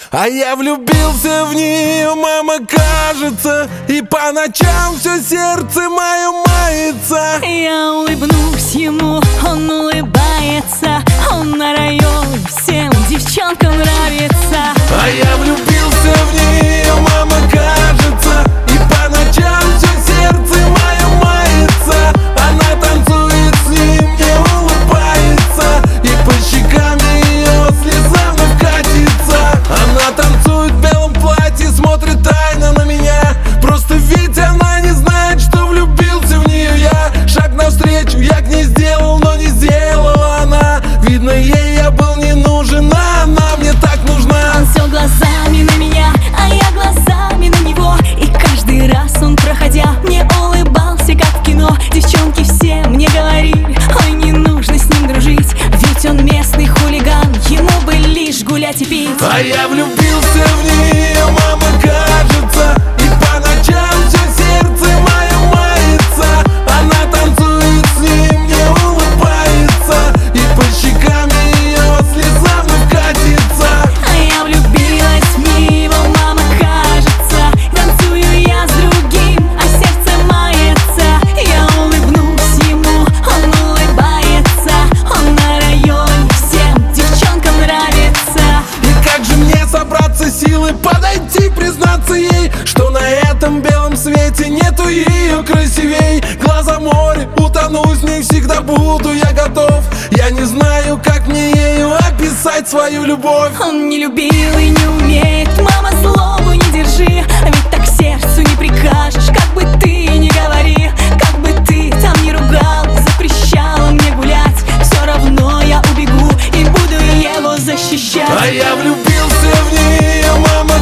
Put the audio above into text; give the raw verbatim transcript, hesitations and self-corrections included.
А я влюбился в нее, мама, кажется, и по ночам все сердце мое мается. Я улыбнусь ему, он улыбается, он на район всем девчонкам нравится. А я влюбился в нее, мама, кажется, и по ночам все сердце мое мается. Она танцует с ним и улыбается, и по щекам ее слеза вновь катится. Она танцует в белом платье, смотрит тайно на меня. Просто ведь она не знает, что влюбился в нее я. Шаг навстречу я к ней сделал, но не сделала она. Видно, ей я был не нужен, а она мне так нужна. Он все глазами на меня, а я глазами на него. И каждый раз он, проходя, мне улыбался, как в кино. Девчонки все мне говорили: ой, не нужно с ним дружить, ведь он местный хулиган, ему бы лишь гулять и пить. А я влюбился в нее, мама, кажется, и по ночам все сердце мое мается. Она танцует с ним, не улыбается, и по щекам ее слеза вновь катится. А я влюбилась в него, мама, кажется, танцую я с другим, а сердце мается. Я улыбнусь ему, он улыбается, он на районе всем девчонкам нравится. И как же мне собраться силы подойти, признаться ей, что на этом белом свете нету ее красивей. Глаза море, утону с ней всегда буду я готов. Я не знаю, как мне ею описать свою любовь. Он не любил и не умеет, мама, злобу не держи, а ведь так сердцу не прикажешь. Как бы ты ни говори, как бы ты там не ругал, запрещала мне гулять, все равно я убегу и буду его защищать. А я влюбился в нее, мама,